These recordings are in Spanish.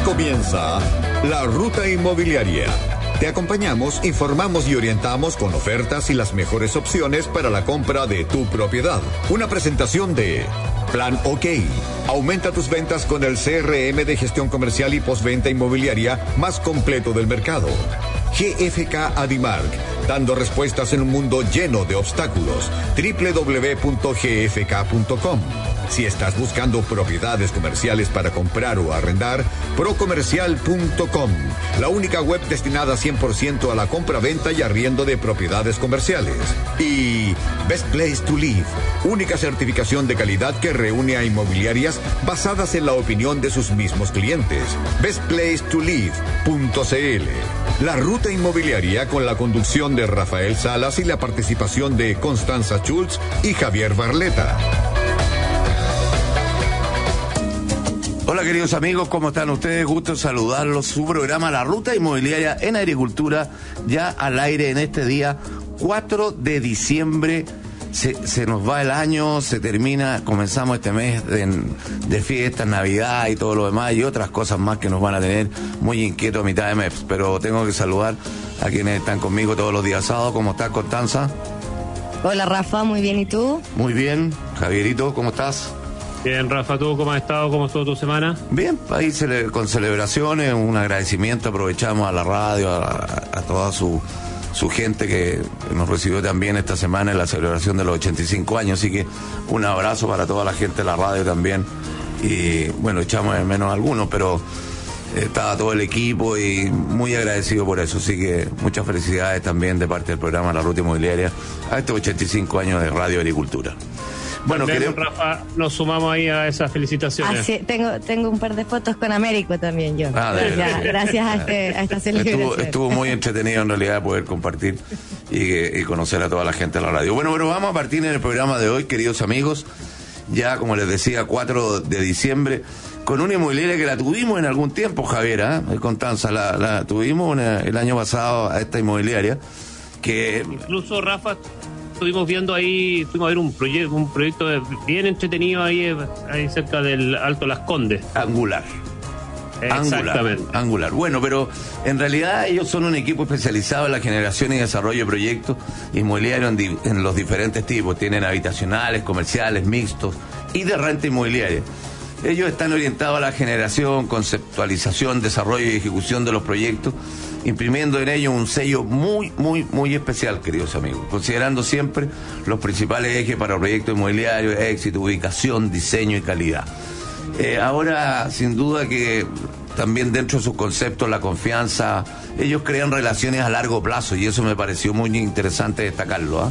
comienza La Ruta Inmobiliaria. Te acompañamos, informamos y orientamos con ofertas y las mejores opciones para la compra de tu propiedad. Una presentación de Plan OK. Aumenta tus ventas con el CRM de gestión comercial y postventa inmobiliaria más completo del mercado. GFK Adimark, dando respuestas en un mundo lleno de obstáculos. www.gfk.com. Si estás buscando propiedades comerciales para comprar o arrendar, procomercial.com, la única web destinada 100% a la compra-venta y arriendo de propiedades comerciales. Y Best Place to Live, única certificación de calidad que reúne a inmobiliarias basadas en la opinión de sus mismos clientes. bestplacetolive.cl. La Ruta Inmobiliaria, con la conducción de Rafael Salas y la participación de Constanza Schultz y Javier Barleta. Hola queridos amigos, ¿cómo están ustedes? Gusto saludarlos. Su programa La Ruta Inmobiliaria en Agricultura, ya al aire en este día 4 de diciembre. Se nos va el año, se termina, comenzamos este mes de fiestas, Navidad y todo lo demás y otras cosas más que nos van a tener muy inquietos a mitad de mes. Pero tengo que saludar a quienes están conmigo todos los días sábados. ¿Cómo estás, Constanza? Hola Rafa, muy bien, ¿y tú? Muy bien. Javierito, ¿cómo estás? Bien, Rafa, ¿tú cómo has estado? ¿Cómo estuvo tu semana? Bien, ahí con celebraciones, un agradecimiento, aprovechamos a la radio, a toda su gente que nos recibió también esta semana en la celebración de los 85 años, así que un abrazo para toda la gente de la radio también, y bueno, echamos de menos algunos, pero estaba todo el equipo y muy agradecido por eso, así que muchas felicidades también de parte del programa La Ruta Inmobiliaria a estos 85 años de Radio Agricultura. Bueno, Rafa, nos sumamos ahí a esas felicitaciones. Sí, tengo un par de fotos con Américo también yo. Gracias a esta celebración. Estuvo muy entretenido en realidad poder compartir y conocer a toda la gente de la radio. Bueno, pero vamos a partir en el programa de hoy, queridos amigos, ya como les decía, 4 de diciembre, con una inmobiliaria que la tuvimos en algún tiempo, Javier, Constanza, la tuvimos el año pasado a esta inmobiliaria, que... Incluso, Rafa, estuvimos viendo ahí, fuimos a ver un proyecto bien entretenido ahí cerca del Alto Las Condes. Angular. Exactamente. Angular. Bueno, pero en realidad ellos son un equipo especializado en la generación y desarrollo de proyectos inmobiliarios en los diferentes tipos. Tienen habitacionales, comerciales, mixtos y de renta inmobiliaria. Ellos están orientados a la generación, conceptualización, desarrollo y ejecución de los proyectos, imprimiendo en ellos un sello muy, muy, muy especial, queridos amigos, considerando siempre los principales ejes para proyectos inmobiliarios: éxito, ubicación, diseño y calidad. Ahora, sin duda que también dentro de sus conceptos, la confianza, ellos crean relaciones a largo plazo y eso me pareció muy interesante destacarlo,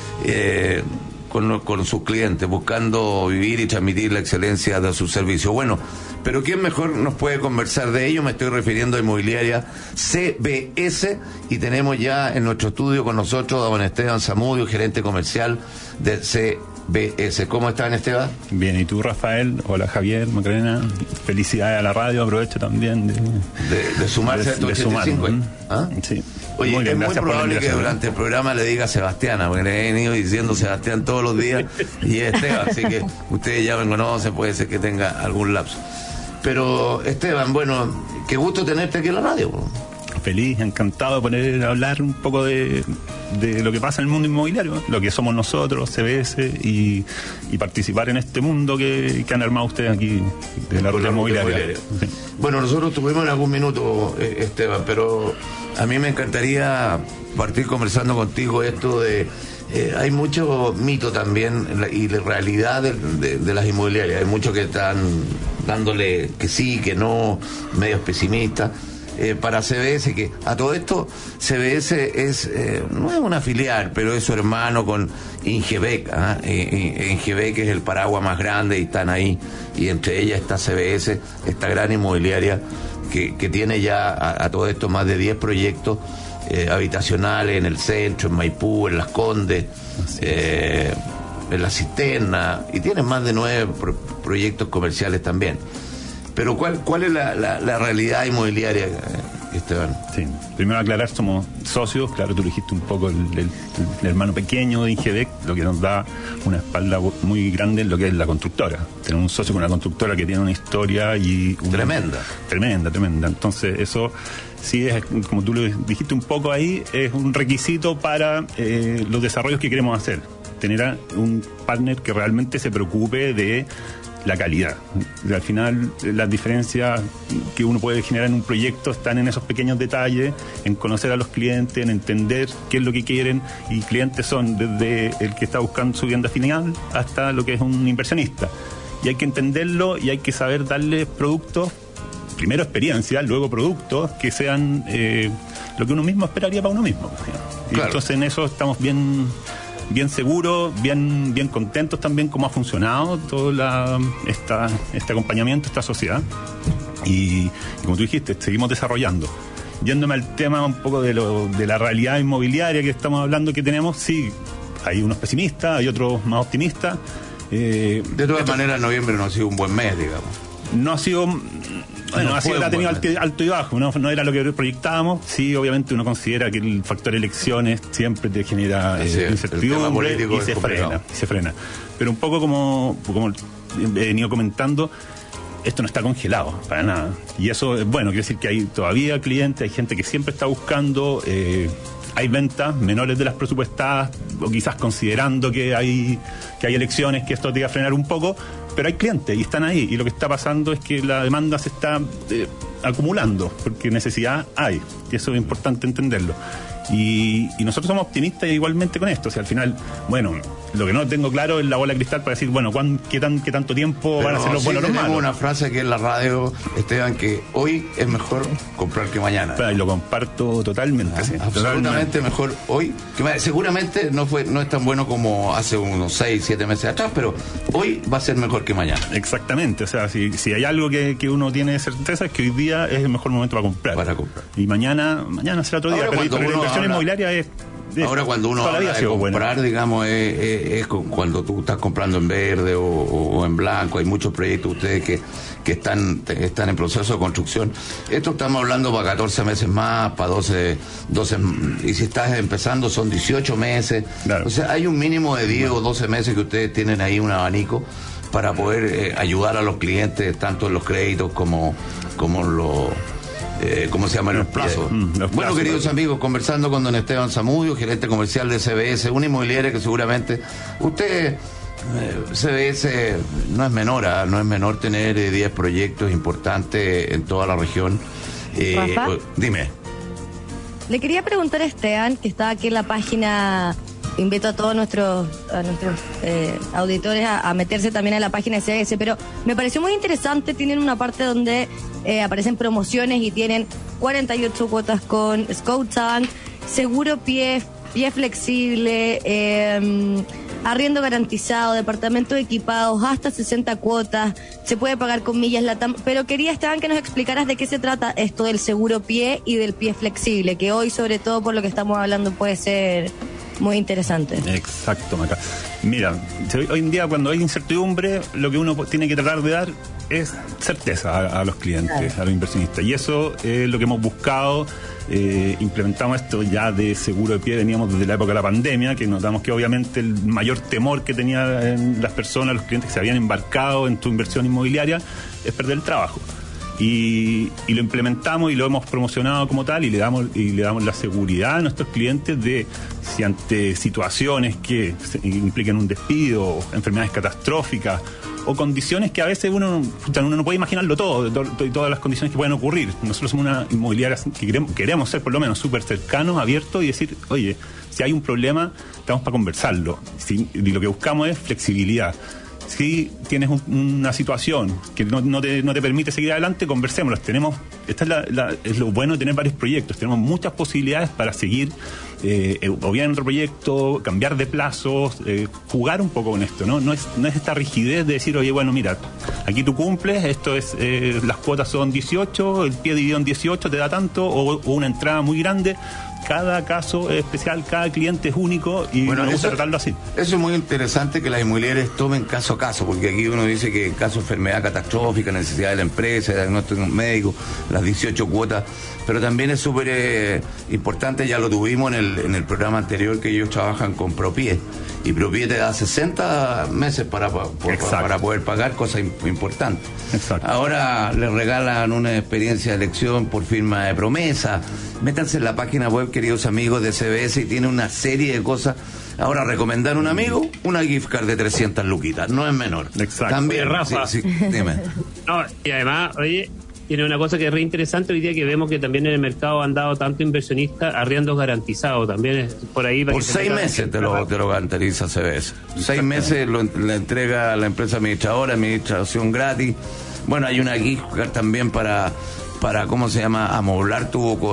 con sus clientes, buscando vivir y transmitir la excelencia de su servicio. Bueno, pero ¿quién mejor nos puede conversar de ello? Me estoy refiriendo a Inmobiliaria CBS y tenemos ya en nuestro estudio con nosotros a don Esteban Zamudio, gerente comercial de CBS. ¿Cómo están, Esteban? Bien, ¿y tú, Rafael? Hola, Javier, Macarena. Felicidades a la radio, aprovecho también de sumarse a estos 85. Sí. Oye, muy bien, es muy probable que durante el programa le diga Sebastiana, porque le he venido diciendo Sebastián todos los días y Esteban, así que ustedes ya me conocen, puede ser que tenga algún lapso. Pero Esteban, bueno, qué gusto tenerte aquí en la radio. Feliz, encantado de poder hablar un poco de lo que pasa en el mundo inmobiliario, lo que somos nosotros, CBS, y participar en este mundo que han armado ustedes aquí de la Ruta Inmobiliaria. Sí. Bueno, nosotros tuvimos en algún minuto, Esteban, pero a mí me encantaría partir conversando contigo esto de... hay mucho mito también y la realidad de las inmobiliarias. Hay muchos que están dándole que sí, que no, medios pesimistas. Para CBS, que a todo esto CBS no es una filial, pero es su hermano con Ingebec. Ingebec es el paraguas más grande y están ahí, y entre ellas está CBS, esta gran inmobiliaria que tiene ya a todo esto más de 10 proyectos habitacionales en el centro, en Maipú, en Las Condes, en La Cisterna, y tiene más de 9 proyectos comerciales también. Pero ¿cuál es la realidad inmobiliaria, Esteban. Sí, primero aclarar, somos socios, claro, tú dijiste un poco el hermano pequeño de Ingedec, lo que nos da una espalda muy grande en lo que es la constructora. Tenemos un socio con una constructora que tiene una historia y... Tremenda. Entonces eso sí es, como tú lo dijiste un poco ahí, es un requisito para los desarrollos que queremos hacer. Tener un partner que realmente se preocupe de la calidad. Al final, las diferencias que uno puede generar en un proyecto están en esos pequeños detalles, en conocer a los clientes, en entender qué es lo que quieren, y clientes son desde el que está buscando su vivienda final hasta lo que es un inversionista. Y hay que entenderlo y hay que saber darle productos, primero experiencia, luego productos que sean lo que uno mismo esperaría para uno mismo. Y claro. Entonces en eso estamos bien seguros, bien contentos también cómo ha funcionado todo este acompañamiento, esta sociedad. Y como tú dijiste, seguimos desarrollando. Yéndome al tema un poco de la realidad inmobiliaria que estamos hablando que tenemos, sí, hay unos pesimistas, hay otros más optimistas. De todas maneras, noviembre no ha sido un buen mes, digamos. No ha sido... Bueno, ha tenido alto y bajo, no era lo que proyectábamos. Sí, obviamente uno considera que el factor elecciones siempre te genera incertidumbre y se frena. Pero un poco como he venido comentando, esto no está congelado para nada. Y eso es bueno, quiere decir que hay todavía clientes, hay gente que siempre está buscando, hay ventas menores de las presupuestadas, o quizás considerando que hay elecciones, que esto te va a frenar un poco. Pero hay clientes y están ahí, y lo que está pasando es que la demanda se está acumulando, porque necesidad hay, y eso es importante entenderlo. Y nosotros somos optimistas igualmente con esto. O sea, al final, bueno, lo que no tengo claro es la bola de cristal para decir, bueno, ¿qué tanto tiempo van a ser los buenos o los malos? Tenemos una frase que en la radio, Esteban, que hoy es mejor comprar que mañana. Y lo comparto totalmente. Sí, absolutamente totalmente. Mejor hoy que mañana. Seguramente no es tan bueno como hace unos 6, 7 meses atrás, pero hoy va a ser mejor que mañana. Exactamente. O sea, si hay algo que uno tiene certeza es que hoy día es el mejor momento para comprar. Y mañana será otro día. Pero la inversión inmobiliaria es... Ahora cuando uno habla de comprar, bueno, digamos, es cuando tú estás comprando en verde o en blanco. Hay muchos proyectos ustedes que están en proceso de construcción. Esto estamos hablando para 14 meses más, para 12, y si estás empezando son 18 meses. Claro. O sea, hay un mínimo de 10 o 12 meses que ustedes tienen ahí un abanico para poder ayudar a los clientes, tanto en los créditos como ¿cómo se llama? Los plazos. Bueno, queridos amigos, conversando con don Esteban Zamudio, gerente comercial de CBS, una inmobiliaria que seguramente usted, CBS, no es menor tener 10 proyectos importantes en toda la región. Dime. Le quería preguntar a Esteban, que está aquí en la página. Invito a todos nuestros auditores a meterse también a la página de CBS, pero me pareció muy interesante. Tienen una parte donde aparecen promociones y tienen 48 cuotas con Scotiabank, seguro pie flexible, arriendo garantizado, departamentos equipados, hasta 60 cuotas, se puede pagar con millas LATAM. Pero quería, Esteban, que nos explicaras de qué se trata esto del seguro pie y del pie flexible, que hoy, sobre todo por lo que estamos hablando, puede ser muy interesante. Exacto, Maca. Mira, hoy en día cuando hay incertidumbre, lo que uno tiene que tratar de dar es certeza a los clientes, claro, a los inversionistas. Y eso es lo que hemos buscado. Implementamos esto ya de seguro de pie, veníamos desde la época de la pandemia, que notamos que obviamente el mayor temor que tenían las personas, los clientes que se habían embarcado en tu inversión inmobiliaria, es perder el trabajo. Y lo implementamos y lo hemos promocionado como tal, y le damos la seguridad a nuestros clientes de si ante situaciones que impliquen un despido, enfermedades catastróficas o condiciones que a veces uno no puede imaginarlo todo, todas las condiciones que pueden ocurrir. Nosotros somos una inmobiliaria que queremos ser por lo menos súper cercanos, abiertos, y decir, oye, si hay un problema, estamos para conversarlo. Y lo que buscamos es flexibilidad. Si tienes una situación que no te permite seguir adelante, conversémoslo. Es lo bueno de tener varios proyectos. Tenemos muchas posibilidades para seguir o bien en otro proyecto, cambiar de plazos, jugar un poco con esto, ¿no? No es esta rigidez de decir, oye, bueno, mira, aquí tú cumples, esto es, las cuotas son 18, el pie dividido en 18 te da tanto, o una entrada muy grande. cada caso es especial, cada cliente es único y bueno, me gusta tratarlo así. Eso es muy interesante, que las inmobiliarias tomen caso a caso, porque aquí uno dice que en caso de enfermedad catastrófica, necesidad de la empresa, de diagnóstico médico, las 18 cuotas, pero también es súper importante, ya lo tuvimos en el programa anterior, que ellos trabajan con Propie, y Propie te da 60 meses para poder pagar, cosa importante. Exacto. Ahora les regalan una experiencia de elección por firma de promesa. Métanse en la página web, queridos amigos de CBS, y tiene una serie de cosas. Ahora, recomendar a un amigo una gift card de 300 luquitas, no es menor. Exacto. También, Oye, Rafa. sí, dime. No, y además, oye, tiene una cosa que es re interesante hoy día, que vemos que también en el mercado han dado tanto inversionistas arriendos garantizados, también es por ahí. Por 6 meses te lo garantiza CBS. 6 meses le entrega a la empresa administradora, administración gratis. Bueno, hay una gift card también para ¿cómo se llama? Amoblar tuvo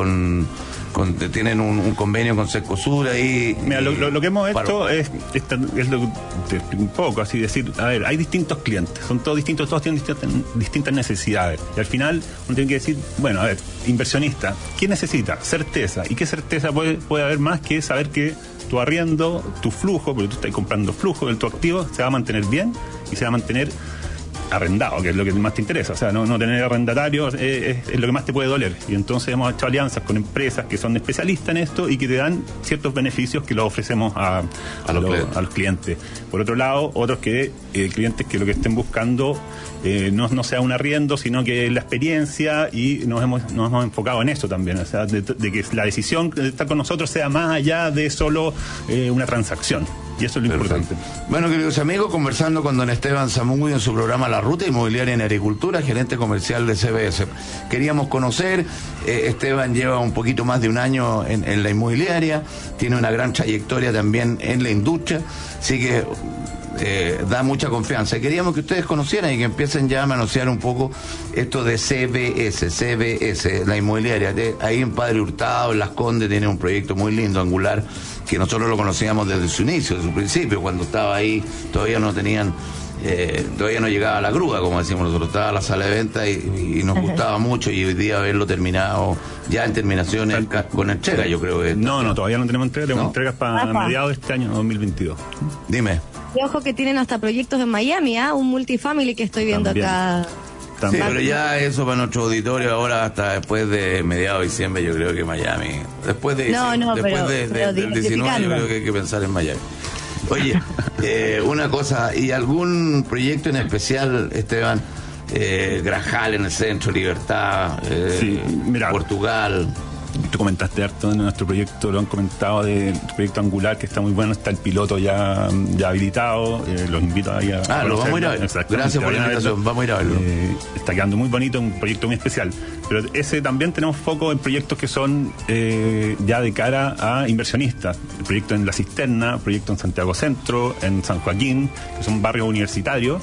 tienen un convenio con Secosur ahí. Mira, lo que hemos hecho es lo te explico un poco, así decir, a ver, hay distintos clientes, son todos distintos, todos tienen distintas necesidades, y al final uno tiene que decir, bueno, a ver, inversionista, ¿qué necesita? Certeza. ¿Y qué certeza puede haber más que saber que tu arriendo, tu flujo, porque tú estás comprando flujo de tu activo, se va a mantener bien y se va a mantener arrendado, que es lo que más te interesa? O sea, no tener arrendatarios es lo que más te puede doler. Y entonces hemos hecho alianzas con empresas que son especialistas en esto y que te dan ciertos beneficios que los ofrecemos a los clientes. Por otro lado, otros clientes que lo que estén buscando no sea un arriendo, sino que la experiencia, y nos hemos enfocado en eso también, o sea, de que la decisión de estar con nosotros sea más allá de solo una transacción. Y eso es lo importante. Bueno, queridos amigos, conversando con don Esteban Zamudio en su programa La Ruta Inmobiliaria en Agricultura, gerente comercial de CBS. Queríamos conocer, Esteban lleva un poquito más de un año en la inmobiliaria, tiene una gran trayectoria también en la industria, así que da mucha confianza. Queríamos que ustedes conocieran y que empiecen ya a manosear un poco esto de CBS, la inmobiliaria. Ahí en Padre Hurtado, en Las Condes, tiene un proyecto muy lindo, angular, que nosotros lo conocíamos desde su inicio, desde su principio, cuando estaba ahí, todavía no llegaba la grúa, como decimos nosotros, estaba la sala de venta y nos gustaba mucho, y hoy día haberlo terminado ya en terminaciones con entrega, yo creo que... No, todavía no tenemos entrega, tenemos entregas para mediados de este año 2022. Dime. Y ojo que tienen hasta proyectos en Miami, un multifamily que estoy viendo también acá. Sí, pero ya eso para nuestro auditorio ahora, hasta después de mediados de diciembre, yo creo que Miami, después del 19, yo creo que hay que pensar en Miami. Oye, una cosa, ¿y algún proyecto en especial, Esteban? Grajal en el centro, Libertad, sí, mira, Portugal. Tú comentaste harto de nuestro proyecto, lo han comentado, de tu proyecto angular, que está muy bueno, está el piloto ya habilitado, los invito ahí a lo vamos a ir a ver. Gracias por la invitación, vamos a ir a verlo. Está quedando muy bonito, un proyecto muy especial, pero ese también tenemos foco en proyectos que son ya de cara a inversionistas. El proyecto en La Cisterna, proyecto en Santiago Centro, en San Joaquín, que son barrios universitarios.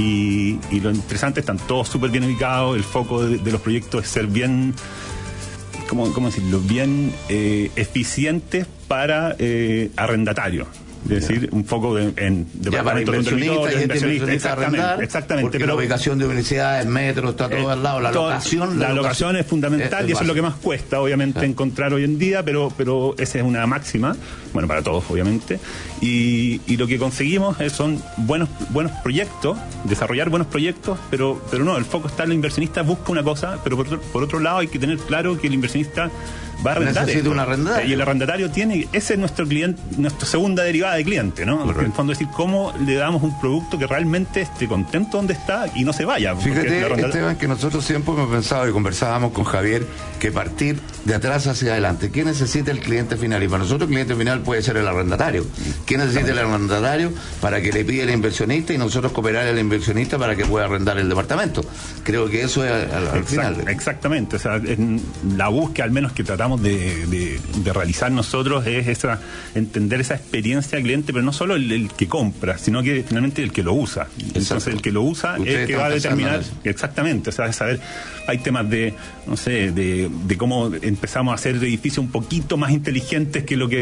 Y lo interesante, están todos súper bien ubicados. El foco de los proyectos es ser bien, ¿cómo decirlo?, bien eficientes para arrendatarios. Es decir, un foco en departamentos de inversionistas, exactamente. Porque la ubicación de universidades, metros, está todo al lado. La locación es fundamental, y eso es lo que más cuesta, obviamente, encontrar hoy en día, pero esa es una máxima, bueno, para todos, obviamente. Y lo que conseguimos son buenos proyectos, desarrollar buenos proyectos, pero no, el foco está en el inversionista, busca una cosa, pero por otro lado hay que tener claro que el inversionista va a arrendar. Necesita un arrendatario. Y el arrendatario ese es nuestro cliente, nuestra segunda derivada de cliente, ¿no? Correcto. En el fondo, decir, cómo le damos un producto que realmente esté contento donde está y no se vaya. Fíjate, Esteban, que nosotros siempre hemos pensado y conversábamos con Javier que partir de atrás hacia adelante. ¿Qué necesita el cliente final? Y para nosotros el cliente final puede ser el arrendatario. ¿Qué necesita el arrendatario para que le pida el inversionista y nosotros cooperar al inversionista para que pueda arrendar el departamento? Creo que eso es al final. Exactamente. O sea, en la búsqueda, al menos que tratamos de realizar nosotros, es entender esa experiencia del cliente, pero no solo el que compra, sino que finalmente el que lo usa. Entonces el que lo usa es el que va a determinar exactamente, o sea, saber, hay temas de, no sé, de cómo empezamos a hacer edificios un poquito más inteligentes que lo que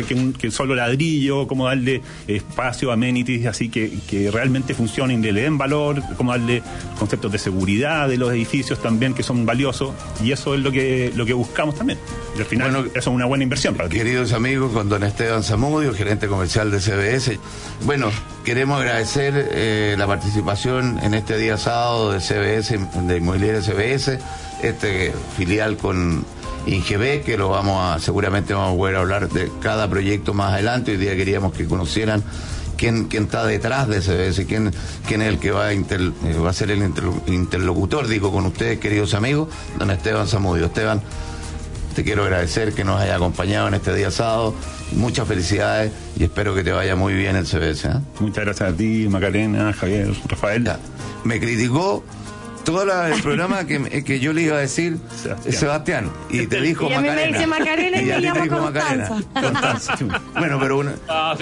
que solo ladrillo, cómo darle espacio, amenities, así que realmente funcionen, le den valor, cómo darle conceptos de seguridad de los edificios también, que son valiosos, y eso es lo que buscamos también. Y al final, eso es una buena inversión para ti. Queridos amigos, con don Esteban Zamudio, gerente comercial de CBS. Bueno, queremos agradecer la participación en este día sábado de CBS, de Inmobiliaria CBS, filial con Ingebec, que seguramente vamos a poder hablar de cada proyecto más adelante. Hoy día queríamos que conocieran quién está detrás de CBS, quién es el que va a ser el interlocutor, digo, con ustedes, queridos amigos, don Esteban Zamudio. Esteban, te quiero agradecer que nos haya acompañado en este día sábado. Muchas felicidades y espero que te vaya muy bien el CBS. Muchas gracias a ti, Macarena, Javier, Rafael. Ya. Me criticó todo el programa que yo le iba a decir Sebastián, y te dijo y a Macarena. mí me dice Macarena y me llamo Constanza. Bueno, pero los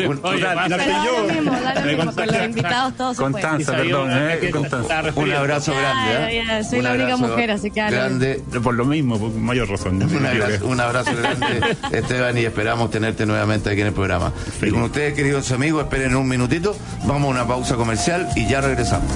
invitados todos Constanza, perdón, Constanza. Un abrazo grande. Soy la única mujer, así que grande. Por lo mismo, por mayor razón. Un abrazo grande, Esteban, y esperamos tenerte nuevamente aquí en el programa. Feliz. Y con ustedes, queridos amigos, esperen un minutito, vamos a una pausa comercial y ya regresamos.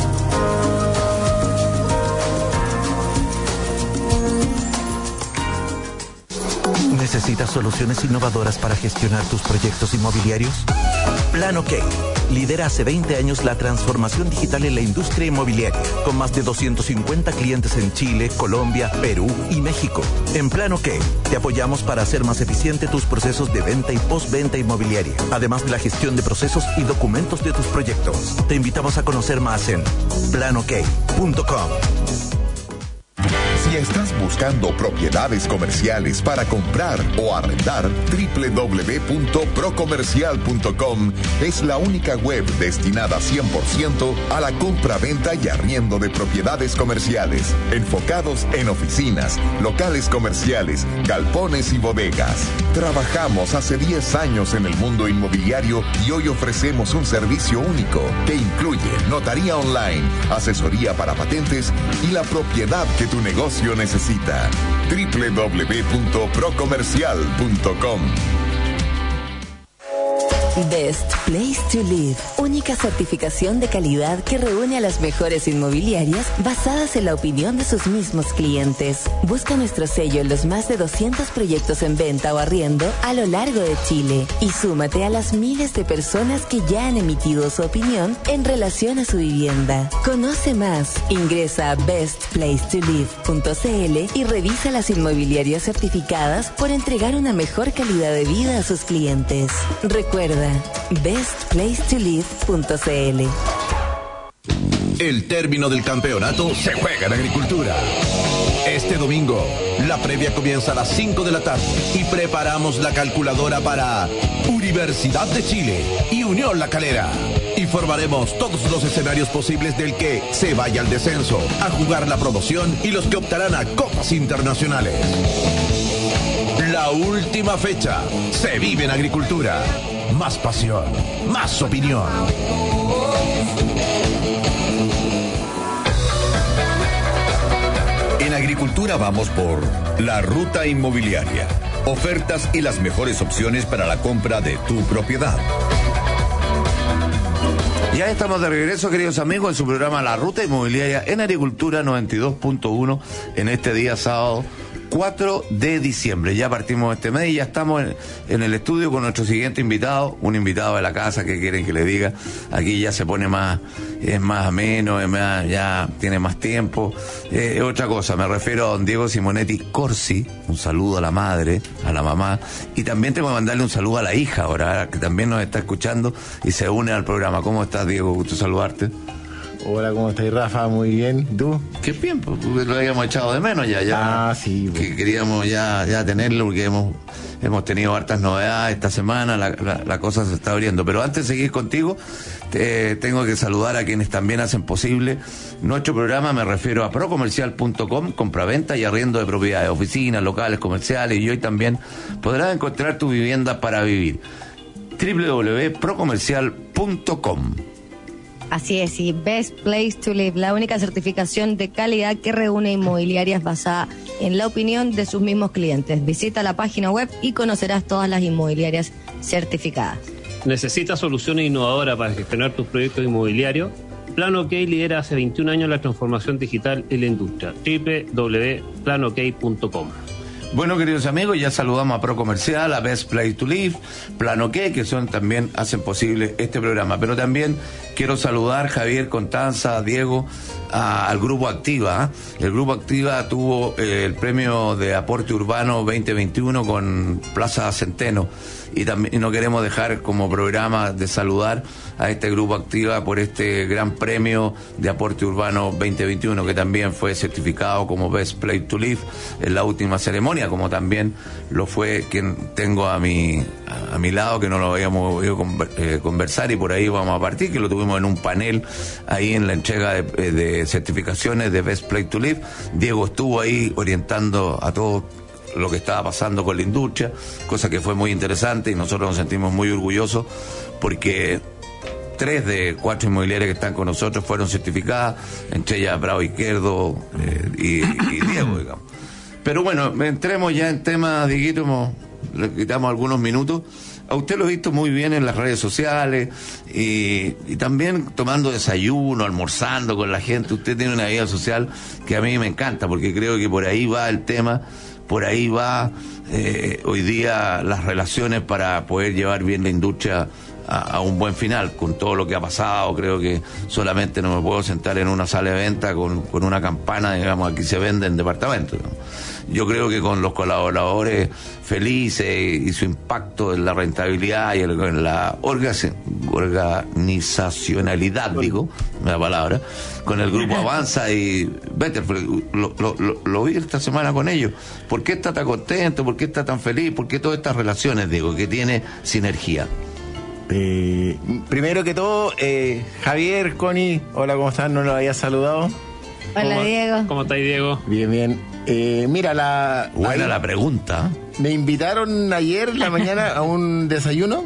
¿Necesitas soluciones innovadoras para gestionar tus proyectos inmobiliarios? Plan OK lidera hace 20 años la transformación digital en la industria inmobiliaria, con más de 250 clientes en Chile, Colombia, Perú y México. En Plan OK te apoyamos para hacer más eficiente tus procesos de venta y postventa inmobiliaria, además de la gestión de procesos y documentos de tus proyectos. Te invitamos a conocer más en planok.com. Si estás buscando propiedades comerciales para comprar o arrendar, www.procomercial.com es la única web destinada 100% a la compra, venta y arriendo de propiedades comerciales, enfocados en oficinas, locales comerciales, galpones y bodegas. Trabajamos hace 10 años en el mundo inmobiliario y hoy ofrecemos un servicio único que incluye notaría online, asesoría para patentes y la propiedad que tu negocio necesita. www.procomercial.com. Best Place to Live, única certificación de calidad que reúne a las mejores inmobiliarias basadas en la opinión de sus mismos clientes. Busca nuestro sello en los más de 200 proyectos en venta o arriendo a lo largo de Chile y súmate a las miles de personas que ya han emitido su opinión en relación a su vivienda. Conoce más, ingresa a bestplacetolive.cl y revisa las inmobiliarias certificadas por entregar una mejor calidad de vida a sus clientes. Recuerda, bestplacetolive.cl. El término del campeonato se juega en Agricultura. Este domingo, la previa comienza a las 5 de la tarde y preparamos la calculadora para Universidad de Chile y Unión La Calera. Informaremos todos los escenarios posibles del que se vaya al descenso, a jugar la promoción y los que optarán a copas internacionales. La última fecha se vive en Agricultura. Más pasión, más opinión. En Agricultura vamos por La Ruta Inmobiliaria. Ofertas y las mejores opciones para la compra de tu propiedad. Ya estamos de regreso, queridos amigos, en su programa La Ruta Inmobiliaria en Agricultura 92.1 en este día sábado 4 de diciembre. Ya partimos este mes y ya estamos en el estudio con nuestro siguiente invitado, un invitado de la casa que quieren que le diga. Aquí ya se pone es más ameno, ya tiene más tiempo. Otra cosa, me refiero a don Diego Simonetti Corsi, un saludo a la madre, a la mamá, y también tengo que mandarle un saludo a la hija ahora, que también nos está escuchando y se une al programa. ¿Cómo estás, Diego? Gusto saludarte. Hola, ¿cómo estás, Rafa? Muy bien. ¿Tú? Qué bien, pues lo habíamos echado de menos ya. Sí. Que queríamos ya tenerlo porque hemos tenido hartas novedades esta semana, la cosa se está abriendo. Pero antes de seguir contigo, tengo que saludar a quienes también hacen posible nuestro programa. Me refiero a procomercial.com, compraventa y arriendo de propiedades, oficinas, locales, comerciales, y hoy también podrás encontrar tu vivienda para vivir. www.procomercial.com. Así es, y Best Place to Live, la única certificación de calidad que reúne inmobiliarias basada en la opinión de sus mismos clientes. Visita la página web y conocerás todas las inmobiliarias certificada. ¿Necesitas soluciones innovadoras para gestionar tus proyectos inmobiliarios? Plan OK lidera hace 21 años la transformación digital en la industria. www.planok.com. Bueno, queridos amigos, ya saludamos a ProComercial, a Best Place to Live, Plan OK, que también hacen posible este programa. Pero también quiero saludar, Javier, Constanza, Diego, al Grupo Activa. El Grupo Activa tuvo el premio de aporte urbano 2021 con Plaza Centeno. Y también no queremos dejar como programa de saludar a este Grupo Activa por este gran premio de aporte urbano 2021, que también fue certificado como Best Place to Live en la última ceremonia, como también lo fue quien tengo a mi lado, que no lo habíamos oído conversar, y por ahí vamos a partir, que lo tuvimos en un panel ahí en la entrega de certificaciones de Best Place to Live. Diego estuvo ahí orientando a todos lo que estaba pasando con la industria, cosa que fue muy interesante, y nosotros nos sentimos muy orgullosos porque 3 de 4 inmobiliarias que están con nosotros fueron certificadas, entre ellas Bravo Izquierdo y Diego, digamos. Pero bueno, entremos ya en temas, Dieguito, le quitamos algunos minutos. A usted lo he visto muy bien en las redes sociales y también tomando desayuno, almorzando con la gente. Usted tiene una vida social que a mí me encanta, porque creo que por ahí va el tema. Por ahí va hoy día las relaciones para poder llevar bien la industria a un buen final. Con todo lo que ha pasado, creo que solamente no me puedo sentar en una sala de venta con una campana, digamos, aquí se venden departamentos, ¿no? Yo creo que con los colaboradores felices y su impacto en la rentabilidad y en la organizacionalidad, digo, la palabra, con el Grupo Avanza y Betterfly, lo vi esta semana con ellos. ¿Por qué está tan contento? ¿Por qué está tan feliz? ¿Por qué todas estas relaciones, digo, que tiene sinergia? Primero que todo, Javier, Connie, hola, ¿cómo están? No los había saludado. Hola, Diego. ¿Cómo estáis, Diego? Bien, bien. Mira, buena la pregunta. Me invitaron ayer en la mañana a un desayuno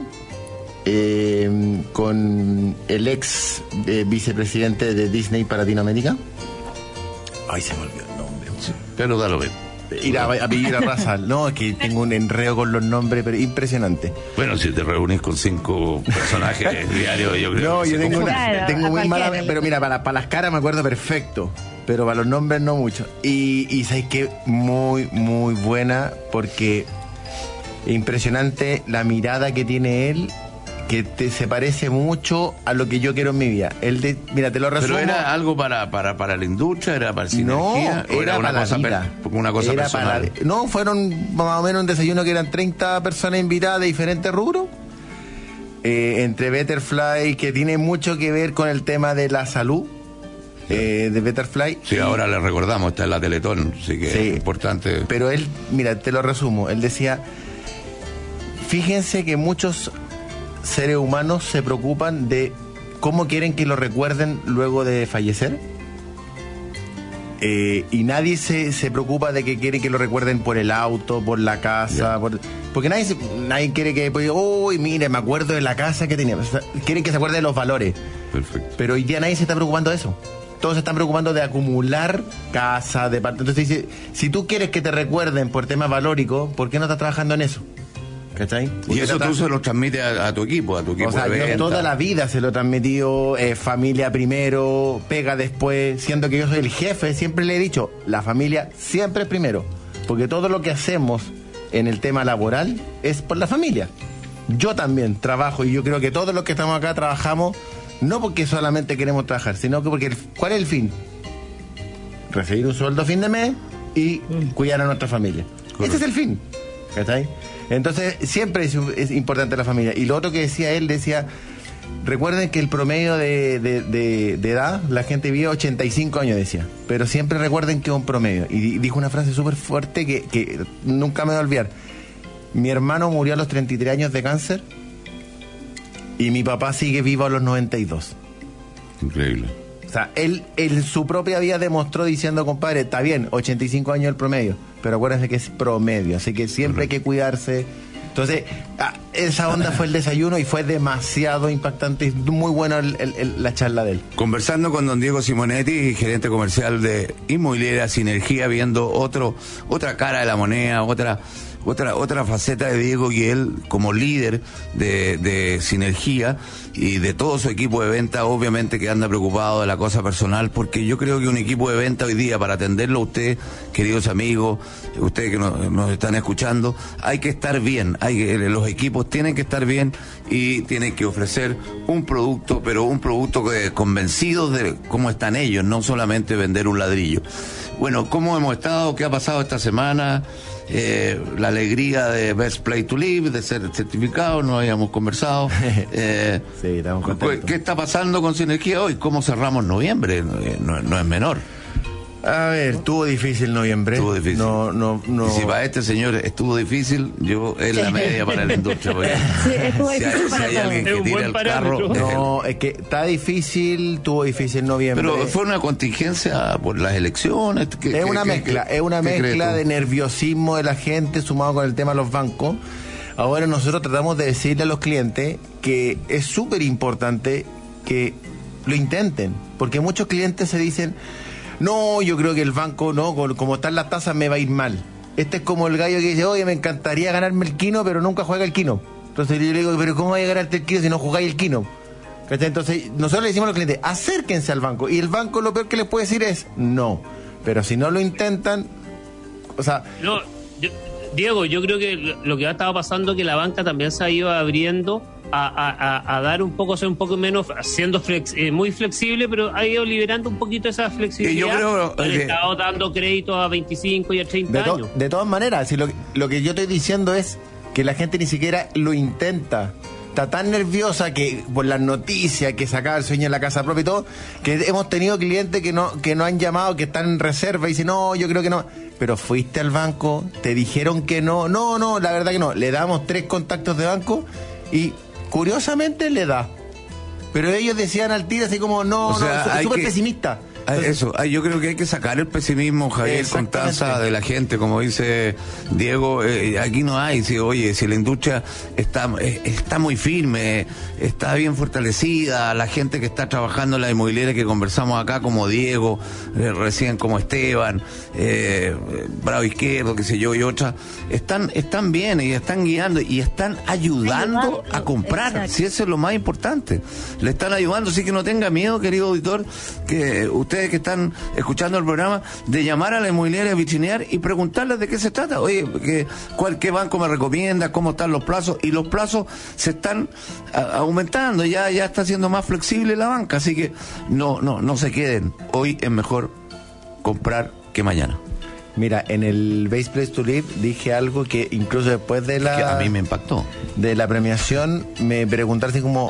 con el ex vicepresidente de Disney para Latinoamérica. Ay, se me olvidó el nombre. Sí, pero da lo mismo. Ir a vivir a raza. No, es que tengo un enredo con los nombres, pero impresionante. Bueno, si te reunís con 5 personajes diarios, yo creo. No, que yo tengo muy mala, pero mira, para las caras me acuerdo perfecto, pero para los nombres no mucho. Y sabes que muy, muy buena, porque impresionante la mirada que tiene él, que se parece mucho a lo que yo quiero en mi vida. Mira, te lo resumo. ¿Pero era algo para la industria? ¿Era para sinergia? No, era una para cosa la vida. Una cosa era personal. No, fueron más o menos un desayuno que eran 30 personas invitadas de diferentes rubros. Entre Betterfly, que tiene mucho que ver con el tema de la salud. De Betterfly. Sí, ahora le recordamos, está en la Teletón, así que es importante. Pero él, mira, te lo resumo. Él decía, fíjense que muchos seres humanos se preocupan de cómo quieren que lo recuerden luego de fallecer, y nadie se preocupa de que quiere que lo recuerden por el auto, por la casa, porque nadie quiere que, uy, mire, me acuerdo de la casa que tenía. O sea, quieren que se acuerde de los valores. Perfecto. Pero hoy día nadie se está preocupando de eso. Todos se están preocupando de acumular casa, departamentos. Entonces dice, si tú quieres que te recuerden por temas valóricos, ¿por qué no estás trabajando en eso? ¿Cachai? Y eso tú se lo transmites a tu equipo, o sea, de venta. Yo toda la vida se lo he transmitido, familia primero, pega después, siendo que yo soy el jefe, siempre le he dicho, la familia siempre es primero, porque todo lo que hacemos en el tema laboral es por la familia. Yo también trabajo, y yo creo que todos los que estamos acá trabajamos, no porque solamente queremos trabajar, sino que porque, ¿cuál es el fin? Recibir un sueldo a fin de mes y cuidar a nuestra familia. Correcto. Ese es el fin, ¿cachai? Entonces siempre es importante la familia. Y lo otro que decía él, recuerden que el promedio de edad, la gente vive 85 años, decía, pero siempre recuerden que es un promedio. Y dijo una frase súper fuerte que nunca me voy a olvidar. Mi hermano murió a los 33 años de cáncer y mi papá sigue vivo a los 92. Increíble. O sea, él en su propia vida demostró diciendo, compadre, está bien, 85 años el promedio, pero acuérdense que es promedio, así que siempre hay que cuidarse. Entonces, esa onda fue el desayuno y fue demasiado impactante y muy buena la charla de él. Conversando con don Diego Simonetti, gerente comercial de Inmobiliaria Sinergia, viendo otra cara de la moneda, otra faceta de Diego, que él, como líder de Sinergia y de todo su equipo de venta, obviamente que anda preocupado de la cosa personal, porque yo creo que un equipo de venta hoy día, para atenderlo a usted, queridos amigos, ustedes que nos están escuchando, hay que estar bien, los equipos tienen que estar bien y tienen que ofrecer un producto, pero un producto convencidos de cómo están ellos, no solamente vender un ladrillo. Bueno, ¿cómo hemos estado? ¿Qué ha pasado esta semana? La alegría de Best Place to Live, de ser certificado, no habíamos conversado. Sí, estamos contentos. ¿Qué está pasando con Sinergia hoy? ¿Cómo cerramos noviembre? No es menor. A ver, estuvo difícil noviembre. Estuvo difícil. No. Y si para este señor estuvo difícil, yo es la media para la industria. Sí, estuvo difícil para hay alguien todos. que tira el carro. No, es que está difícil, estuvo difícil noviembre. Pero fue una contingencia por las elecciones. Es una mezcla de nerviosismo de la gente sumado con el tema de los bancos. Ahora nosotros tratamos de decirle a los clientes que es súper importante que lo intenten, porque muchos clientes se dicen: no, yo creo que el banco, no, como están las tasas me va a ir mal. Este es como el gallo que dice: oye, me encantaría ganarme el quino, pero nunca juega el quino. Entonces yo le digo: pero ¿cómo vais a ganarte el quino si no jugáis el quino? ¿Cachai? Entonces nosotros le decimos a los clientes: acérquense al banco. Y el banco lo peor que les puede decir es no. Pero si no lo intentan, o sea... No, Diego, yo creo que lo que ha estado pasando es que la banca también se ha ido abriendo a dar un poco, ser un poco menos, siendo muy flexible, pero ha ido liberando un poquito esa flexibilidad. Yo creo han estado dando crédito a 25 y a 30 años. De todas maneras, si lo que yo estoy diciendo es que la gente ni siquiera lo intenta. Está tan nerviosa que por las noticias, que sacaba el sueño en la casa propia y todo, que hemos tenido clientes que no han llamado, que están en reserva y dicen: no, yo creo que no. Pero fuiste al banco, te dijeron que no, la verdad que no. Le damos 3 contactos de banco y curiosamente le da. Pero ellos decían al tiro así como: no, súper pesimista. Entonces, yo creo que hay que sacar el pesimismo, Javier Constanza, de la gente, como dice Diego. Aquí no hay, si la industria está muy firme, está bien fortalecida, la gente que está trabajando en la inmobiliaria que conversamos acá, como Diego, recién como Esteban, Bravo Izquierdo, qué sé yo, y otras, están bien y están guiando y están ayudando a comprar. Exacto. Si eso es lo más importante, le están ayudando, así que no tenga miedo, querido auditor, que ustedes que están escuchando el programa, de llamar a la inmobiliaria a vitrinear y preguntarles de qué se trata. Oye, ¿qué banco me recomienda? ¿Cómo están los plazos? Y los plazos se están aumentando, ya está siendo más flexible la banca, así que no se queden. Hoy es mejor comprar que mañana. Mira, en el Best Place to Live dije algo que incluso después de la... que a mí me impactó. De la premiación me preguntaste como...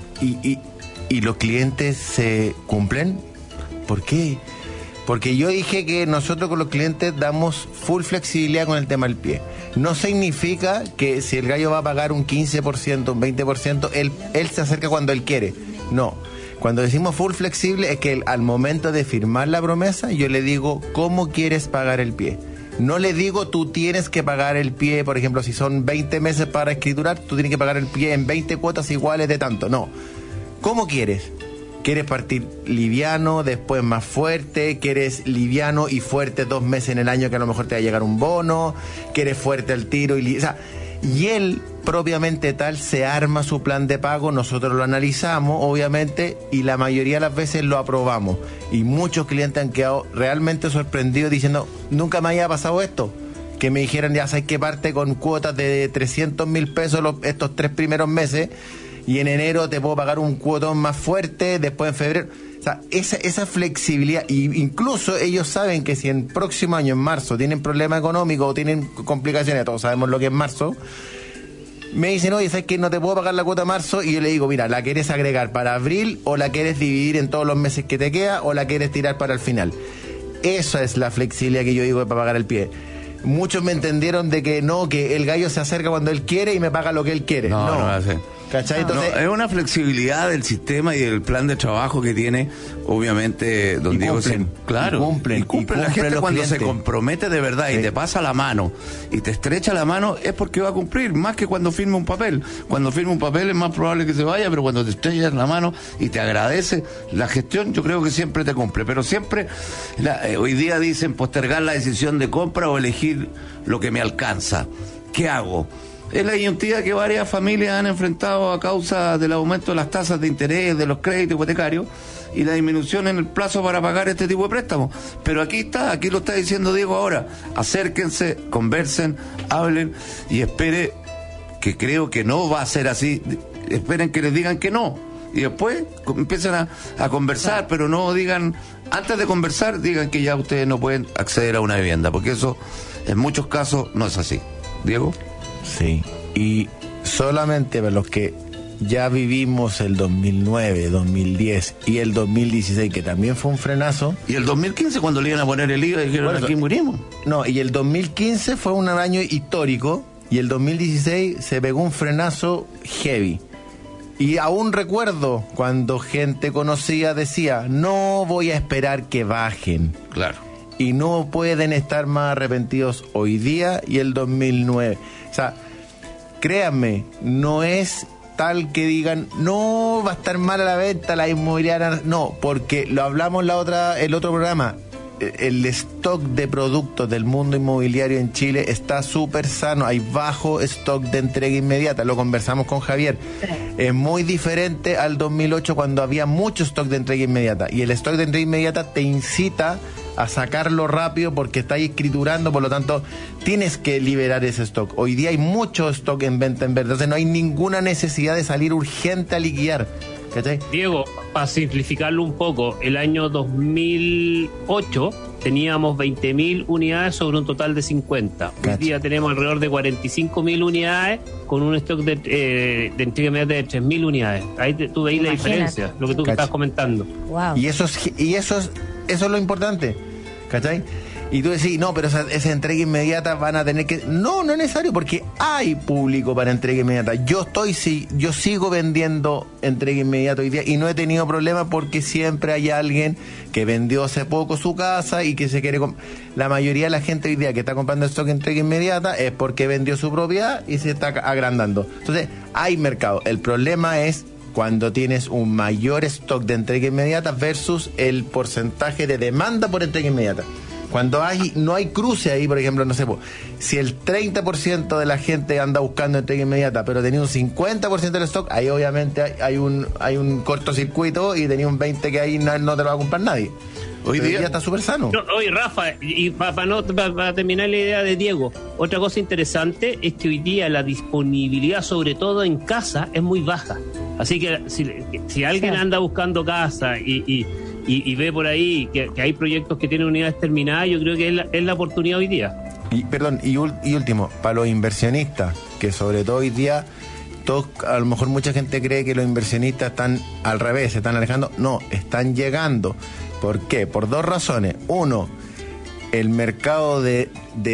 ¿Y los clientes se cumplen? ¿Por qué? Porque yo dije que nosotros con los clientes damos full flexibilidad con el tema del pie. No significa que si el gallo va a pagar un 15%, un 20%, él se acerca cuando él quiere. No. Cuando decimos full flexible es que al momento de firmar la promesa, yo le digo cómo quieres pagar el pie. No le digo tú tienes que pagar el pie, por ejemplo, si son 20 meses para escriturar, tú tienes que pagar el pie en 20 cuotas iguales de tanto. No. ¿Cómo quieres? ¿Quieres partir liviano, después más fuerte? ¿Quieres liviano y fuerte 2 meses en el año que a lo mejor te va a llegar un bono? ¿Quieres fuerte al tiro? Y él, propiamente tal, se arma su plan de pago, nosotros lo analizamos, obviamente, y la mayoría de las veces lo aprobamos. Y muchos clientes han quedado realmente sorprendidos diciendo: nunca me había pasado esto. Que me dijeran: ya sabes que parte con cuotas de 300.000 pesos estos 3 primeros meses, y en enero te puedo pagar un cuotón más fuerte, después en febrero. O sea, esa flexibilidad, y incluso ellos saben que si en próximo año, en marzo, tienen problemas económicos o tienen complicaciones, todos sabemos lo que es marzo, me dicen: oye, ¿sabes que no te puedo pagar la cuota de marzo? Y yo le digo: mira, ¿la quieres agregar para abril o la quieres dividir en todos los meses que te queda o la quieres tirar para el final? Esa es la flexibilidad que yo digo para pagar el pie. Muchos me entendieron de que no, que el gallo se acerca cuando él quiere y me paga lo que él quiere. No hace. ¿Cachai? Entonces, es una flexibilidad del sistema y del plan de trabajo que tiene, obviamente, don Diego. Claro, y cumplen la gente cuando clientes se compromete de verdad y te pasa la mano y te estrecha la mano, es porque va a cumplir, más que cuando firma un papel. Cuando firma un papel es más probable que se vaya, pero cuando te estrechas la mano y te agradece la gestión, yo creo que siempre te cumple. Pero siempre, hoy día dicen postergar la decisión de compra o elegir lo que me alcanza. ¿qué hago? Es la disyuntiva que varias familias han enfrentado a causa del aumento de las tasas de interés, de los créditos hipotecarios y la disminución en el plazo para pagar este tipo de préstamos. Pero aquí lo está diciendo Diego ahora. Acérquense, conversen, hablen y espere, que creo que no va a ser así. Esperen que les digan que no. Y después empiezan a conversar, pero no digan, antes de conversar, digan que ya ustedes no pueden acceder a una vivienda, porque eso en muchos casos no es así. Diego. Sí, y solamente para los que ya vivimos el 2009, 2010 y el 2016, que también fue un frenazo. Y el 2015, cuando le iban a poner el IVA, dijeron, bueno, aquí murimos. No, y el 2015 fue un año histórico, y el 2016 se pegó un frenazo heavy. Y aún recuerdo cuando gente conocida decía, no voy a esperar que bajen. Claro. Y no pueden estar más arrepentidos hoy día y el 2009. O sea, créanme, no es tal que digan, no, va a estar mal a la venta la inmobiliaria. No, porque lo hablamos el otro programa. El stock de productos del mundo inmobiliario en Chile está súper sano, hay bajo stock de entrega inmediata, lo conversamos con Javier. Es muy diferente al 2008 cuando había mucho stock de entrega inmediata, y el stock de entrega inmediata te incita a sacarlo rápido porque estás escriturando, por lo tanto tienes que liberar ese stock. Hoy día hay mucho stock en venta en verde, entonces no hay ninguna necesidad de salir urgente a liquidar. ¿Cachai? Diego, para simplificarlo un poco, el año 2008 teníamos 20.000 unidades sobre un total de 50. Hoy día tenemos alrededor de 45.000 unidades con un stock de entrega inmediata de 3.000 unidades. Ahí tú veis la diferencia, lo que tú estás comentando. Wow. Y eso es lo importante, ¿cachai? Y tú decís, no, pero esa entrega inmediata van a tener que... No es necesario, porque hay público para entrega inmediata. Yo sigo vendiendo entrega inmediata hoy día y no he tenido problema porque siempre hay alguien que vendió hace poco su casa y que se quiere... La mayoría de la gente hoy día que está comprando stock de entrega inmediata es porque vendió su propiedad y se está agrandando. Entonces, hay mercado. El problema es cuando tienes un mayor stock de entrega inmediata versus el porcentaje de demanda por entrega inmediata. Cuando no hay cruce ahí, por ejemplo, no sé, si el 30% de la gente anda buscando entrega inmediata, pero tenía un 50% del stock, ahí obviamente hay un cortocircuito y tenía un 20% que ahí no te lo va a comprar nadie. Hoy día está súper sano. No, oye, Rafa, y para terminar la idea de Diego, otra cosa interesante es que hoy día la disponibilidad, sobre todo en casa, es muy baja. Así que si alguien anda buscando casa y ve por ahí que hay proyectos que tienen unidades terminadas, yo creo que es la oportunidad hoy día. Y último, para los inversionistas, que sobre todo hoy día, a lo mejor mucha gente cree que los inversionistas están al revés, se están alejando. No, están llegando. ¿Por qué? Por dos razones. Uno, el mercado de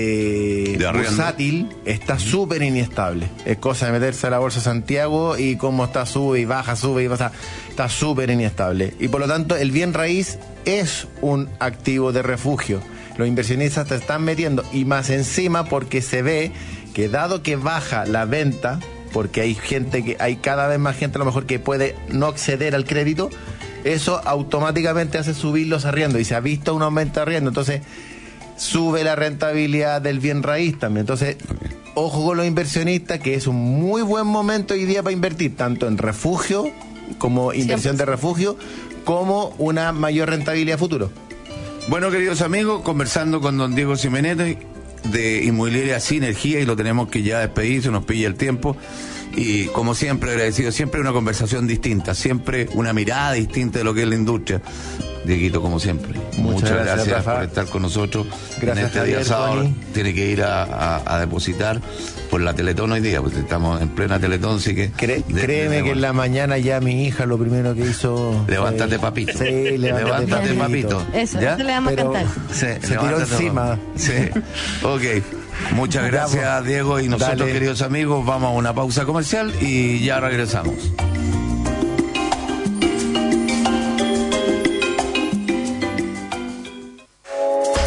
bursátil está súper inestable. Es cosa de meterse a la Bolsa de Santiago y cómo está, sube y baja, está súper inestable. Y por lo tanto, el bien raíz es un activo de refugio. Los inversionistas se están metiendo, y más encima porque se ve que dado que baja la venta, porque hay cada vez más gente a lo mejor que puede no acceder al crédito, eso automáticamente hace subir los arriendos, y se ha visto un aumento de arriendo. Entonces sube la rentabilidad del bien raíz también. Entonces, ojo con los inversionistas, que es un muy buen momento hoy día para invertir, tanto en refugio, como inversión de refugio, como una mayor rentabilidad futuro. Bueno, queridos amigos, conversando con don Diego Simenete de Inmobiliaria Sinergia, y lo tenemos que ya despedir, se nos pilla el tiempo. Y como siempre, agradecido, siempre una conversación distinta, siempre una mirada distinta de lo que es la industria. Dieguito, como siempre, muchas gracias por estar con nosotros. Gracias, en este Javier, día sábado. Tony. Tiene que ir a depositar por la Teletón hoy día, porque estamos en plena Teletón, así que... Créeme que en la mañana ya mi hija lo primero que hizo... Levántate, papito. Sí, levántate, papito. Eso ¿ya? le vamos a cantar. Se tiró encima. Sí, ok. Muchas gracias, Diego, y nosotros, Dale. queridos amigos, vamos a una pausa comercial y ya regresamos.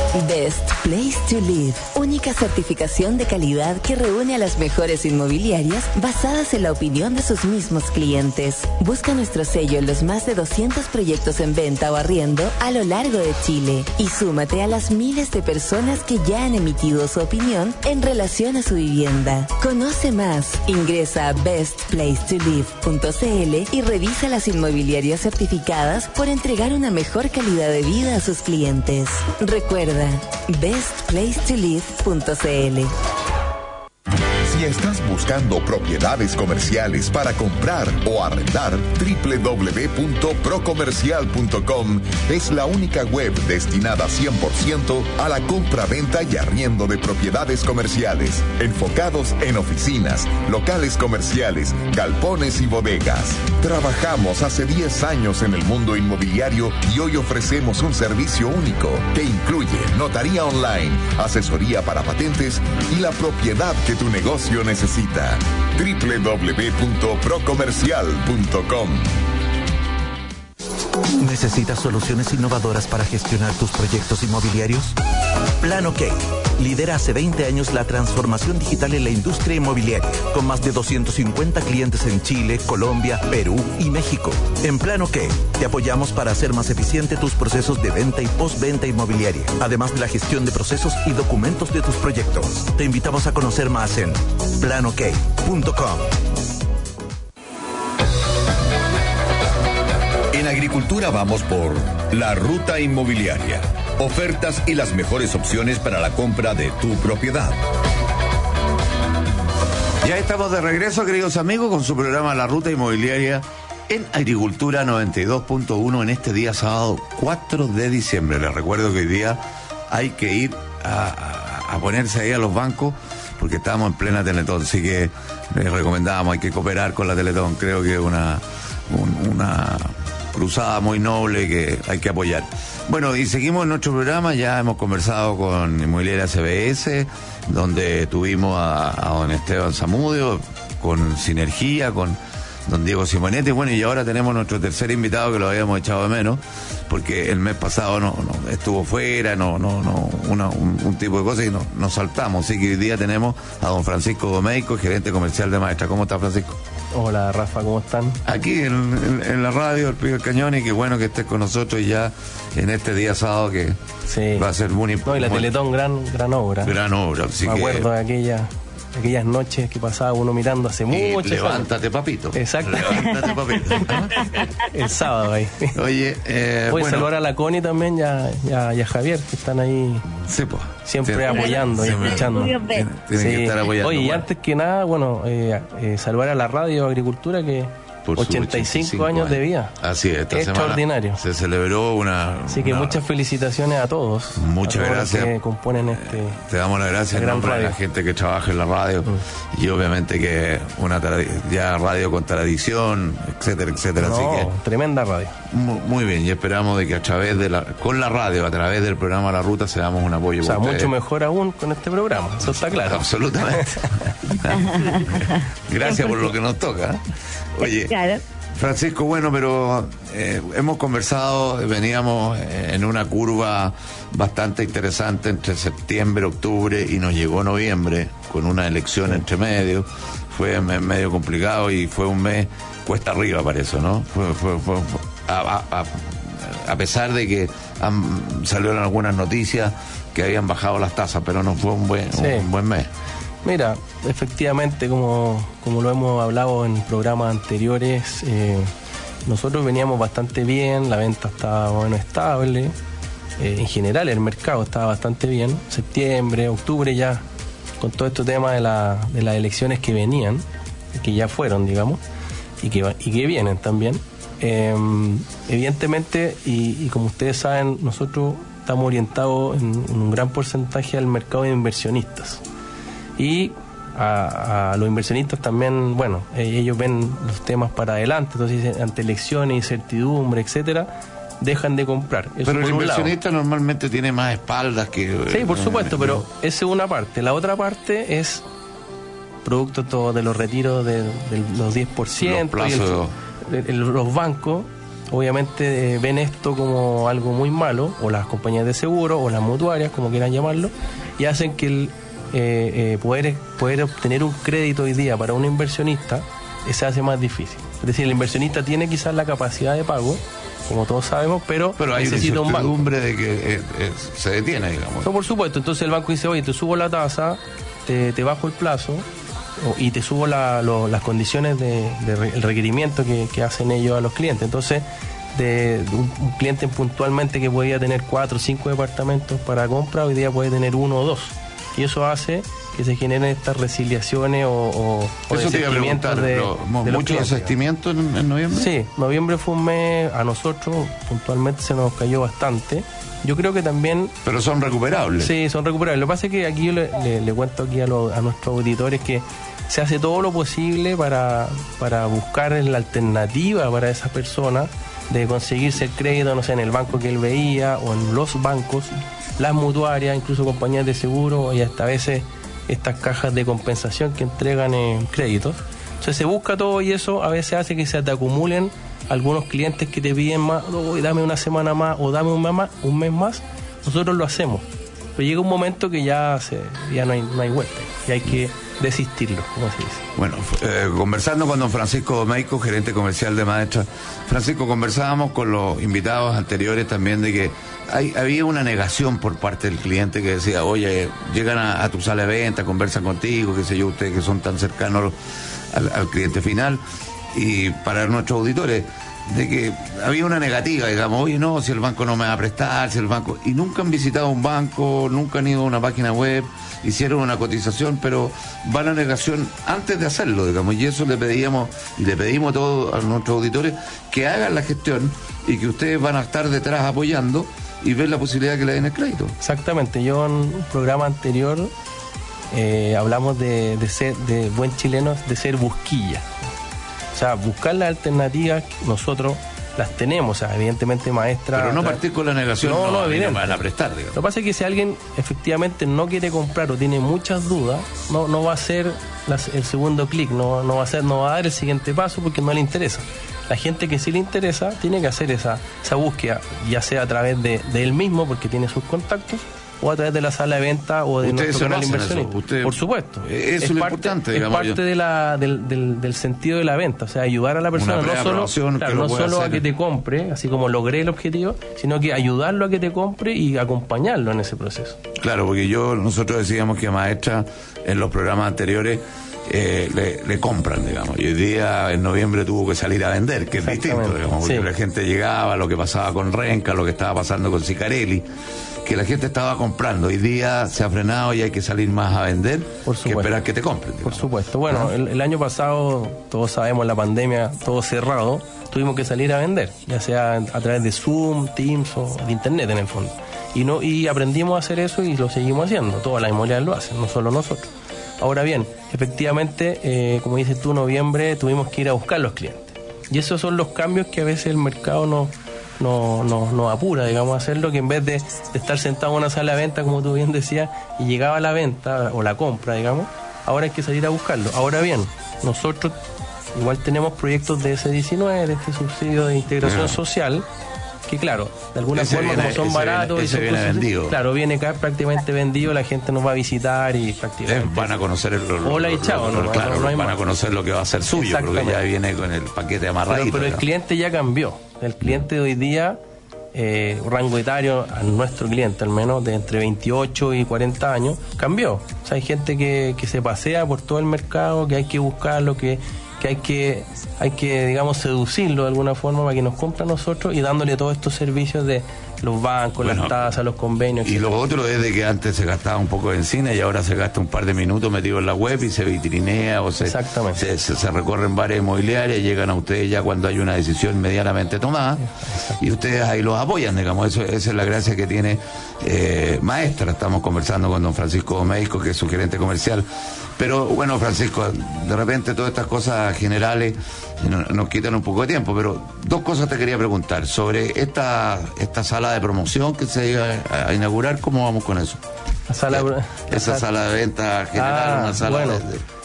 Best Place to Live, única certificación de calidad que reúne a las mejores inmobiliarias basadas en la opinión de sus mismos clientes. Busca nuestro sello en los más de 200 proyectos en venta o arriendo a lo largo de Chile y súmate a las miles de personas que ya han emitido su opinión en relación a su vivienda. Conoce más, ingresa a bestplacetolive.cl y revisa las inmobiliarias certificadas por entregar una mejor calidad de vida a sus clientes. Recuerda, bestplacetolive.cl. Si estás buscando propiedades comerciales para comprar o arrendar, www.procomercial.com es la única web destinada 100% a la compra-venta y arriendo de propiedades comerciales, enfocados en oficinas, locales comerciales, galpones y bodegas. Trabajamos hace 10 años en el mundo inmobiliario y hoy ofrecemos un servicio único que incluye notaría online, asesoría para patentes y la propiedad que tu negocio necesita. www.procomercial.com. ¿Necesitas soluciones innovadoras para gestionar tus proyectos inmobiliarios? Plan OK lidera hace 20 años la transformación digital en la industria inmobiliaria, con más de 250 clientes en Chile, Colombia, Perú y México. En Plan OK te apoyamos para hacer más eficiente tus procesos de venta y postventa inmobiliaria, además de la gestión de procesos y documentos de tus proyectos. Te invitamos a conocer más en planok.com. En Agricultura vamos por La Ruta Inmobiliaria. Ofertas y las mejores opciones para la compra de tu propiedad. Ya estamos de regreso, queridos amigos, con su programa La Ruta Inmobiliaria en Agricultura 92.1 en este día sábado 4 de diciembre. Les recuerdo que hoy día hay que ir a ponerse ahí a los bancos porque estamos en plena Teletón, así que les recomendamos, hay que cooperar con la Teletón. Creo que es una cruzada muy noble que hay que apoyar. Bueno, y seguimos en nuestro programa. Ya hemos conversado con Inmobiliaria CBS, donde tuvimos a don Esteban Zamudio, con Sinergia, con don Diego Simonetti. Bueno, y ahora tenemos nuestro tercer invitado que lo habíamos echado de menos, porque el mes pasado no estuvo fuera, un tipo de cosas y nos saltamos. Así que hoy día tenemos a don Francisco Domeico, gerente comercial de Maestra. ¿Cómo está, Francisco? Hola, Rafa, ¿cómo están? Aquí en la radio, el Pío del Cañón, y qué bueno que estés con nosotros ya en este día sábado que sí va a ser muy importante. No, y la Teletón, gran obra. Gran obra, así me acuerdo de aquellas noches que pasaba uno mirando hace mucho. Levántate, papito. Exacto. Levántate, papito. El sábado ahí. Oye, voy a saludar a la Connie también y a Javier, que están ahí. Sí, pues. Siempre apoyando y escuchando. Tienen que estar apoyando. Oye, y antes que nada, saludar a la radio Agricultura, que por 85 años de vida. Así es, esta extraordinario. Se celebró Así que muchas felicitaciones a todos. Muchas gracias. Que componen te damos las gracias en nombre de la gente que trabaja en la radio. Y obviamente que ya radio con tradición, etcétera, etcétera. Así que tremenda radio. Muy bien, y esperamos de que a través con la radio, a través del programa La Ruta, se damos un apoyo. O sea, mucho mejor aún con este programa, eso está claro. Absolutamente. Gracias por lo que nos toca. Oye, claro. Francisco, bueno, pero hemos conversado, veníamos en una curva bastante interesante entre septiembre, octubre y nos llegó noviembre con una elección entre medio. Fue medio complicado y fue un mes cuesta arriba para eso, ¿no? A pesar de que salieron algunas noticias que habían bajado las tasas, pero no fue un buen mes. Mira, efectivamente, como lo hemos hablado en programas anteriores, nosotros veníamos bastante bien, la venta estaba bueno estable, en general el mercado estaba bastante bien, septiembre, octubre ya, con todo este tema de las elecciones que venían, que ya fueron, digamos, y que vienen también. Evidentemente, y como ustedes saben, nosotros estamos orientados en un gran porcentaje al mercado de inversionistas. Y a los inversionistas también, bueno, ellos ven los temas para adelante, entonces ante elecciones, incertidumbre, etcétera, dejan de comprar. Eso pero el inversionista normalmente tiene más espaldas que... Sí, por supuesto, pero esa es una parte. La otra parte es producto todo de los retiros de los 10%, los plazos, los bancos obviamente ven esto como algo muy malo, o las compañías de seguro, o las mutuarias, como quieran llamarlo, y hacen que poder obtener un crédito hoy día para un inversionista se hace más difícil. Es decir, el inversionista tiene quizás la capacidad de pago, como todos sabemos, pero hay necesita un banco. De que se detiene, digamos. No, por supuesto. Entonces el banco dice, oye, te subo la tasa, te bajo el plazo y te subo las condiciones el requerimiento que hacen ellos a los clientes. Entonces, de un cliente puntualmente que podía tener 4 o 5 departamentos para compra, hoy día puede tener 1 o 2. Y eso hace que se generen estas resiliaciones o desistimientos de ¿mucho desistimiento en noviembre? Sí, noviembre fue un mes, a nosotros puntualmente se nos cayó bastante. Yo creo que también... Pero son recuperables. Sí, son recuperables. Lo que pasa es que aquí yo le cuento aquí a nuestros auditores que se hace todo lo posible para buscar la alternativa para esa persona de conseguirse el crédito, no sé, en el banco que él veía o en los bancos, las mutuarias, incluso compañías de seguro y hasta a veces estas cajas de compensación que entregan créditos. Entonces se busca todo y eso a veces hace que se te acumulen algunos clientes que te piden más, dame una semana más o dame un mes más. Nosotros lo hacemos, pero llega un momento que ya no hay vuelta y hay que desistirlo, como se dice. Bueno, conversando con don Francisco Domeyko, gerente comercial de Maestra. Francisco, conversábamos con los invitados anteriores también de que había una negación por parte del cliente que decía, oye, llegan a tu sala de venta, conversan contigo, qué sé yo, ustedes que son tan cercanos al cliente final, y para nuestros auditores, de que había una negativa, digamos, oye, no, si el banco no me va a prestar, si el banco... Y nunca han visitado un banco, nunca han ido a una página web, hicieron una cotización, pero va la negación antes de hacerlo, digamos, y eso le pedimos a todos a nuestros auditores que hagan la gestión y que ustedes van a estar detrás apoyando y ver la posibilidad de que le den el crédito. Exactamente, yo en un programa anterior hablamos de buen chileno, de ser busquilla. O sea, buscar las alternativas, nosotros las tenemos, o sea, evidentemente Maestra... Pero no partir con la negación, no evidente. Van a prestar, digamos. Lo que pasa es que si alguien efectivamente no quiere comprar o tiene muchas dudas, no va a hacer el segundo clic, no va a dar el siguiente paso porque no le interesa. La gente que sí le interesa tiene que hacer esa búsqueda, ya sea a través de él mismo, porque tiene sus contactos, o a través de la sala de venta o de nuestro canal inversionista. Por supuesto. Eso es lo importante, digamos. Es parte del sentido de la venta, o sea, ayudar a la persona no solo a que te compre, así como logré el objetivo, sino que ayudarlo a que te compre y acompañarlo en ese proceso. Claro, porque nosotros decíamos que a Maestra en los programas anteriores le compran, digamos, y hoy día en noviembre tuvo que salir a vender, que es distinto, digamos, porque la gente llegaba, lo que pasaba con Renca, lo que estaba pasando con Sicarelli, que la gente estaba comprando. Hoy día se ha frenado y hay que salir más a vender que esperar que te compren, digamos. Por supuesto. Bueno, el año pasado, todos sabemos, la pandemia, todo cerrado, tuvimos que salir a vender, ya sea a través de Zoom, Teams o de Internet en el fondo. Y aprendimos a hacer eso y lo seguimos haciendo. Todas las inmobiliarias lo hacen, no solo nosotros. Ahora bien, efectivamente, como dices tú, en noviembre tuvimos que ir a buscar los clientes. Y esos son los cambios que a veces el mercado nos apura, digamos, a hacerlo, que en vez de estar sentado en una sala de venta, como tú bien decías, y llegaba la venta o la compra, digamos, ahora hay que salir a buscarlo. Ahora bien, nosotros igual tenemos proyectos de S19, de este subsidio de integración social, que claro, de alguna forma como son baratos y son viene vendido. Claro, viene prácticamente vendido, la gente nos va a visitar y prácticamente van a conocer van a conocer lo que va a ser suyo, porque ya viene con el paquete amarradito. Pero el cliente ya cambió. El cliente de hoy día, rango etario, a nuestro cliente al menos, de entre 28 y 40 años, cambió. O sea, hay gente que se pasea por todo el mercado, que hay que buscarlo, que hay que, digamos, seducirlo de alguna forma para que nos compre a nosotros y dándole todos estos servicios de los bancos, las tasas, los convenios. Y lo otro es de que antes se gastaba un poco en cine y ahora se gasta un par de minutos metido en la web y se vitrinea o se recorren varias inmobiliarias y llegan a ustedes ya cuando hay una decisión medianamente tomada. Y ustedes ahí los apoyan, digamos. Esa es la gracia que tiene Maestra. Estamos conversando con don Francisco Domeyko, que es su gerente comercial. Pero bueno, Francisco, de repente todas estas cosas generales nos quitan un poco de tiempo, pero dos cosas te quería preguntar. Sobre esta sala de promoción que se iba a inaugurar, ¿cómo vamos con eso? Sala de venta general, una sala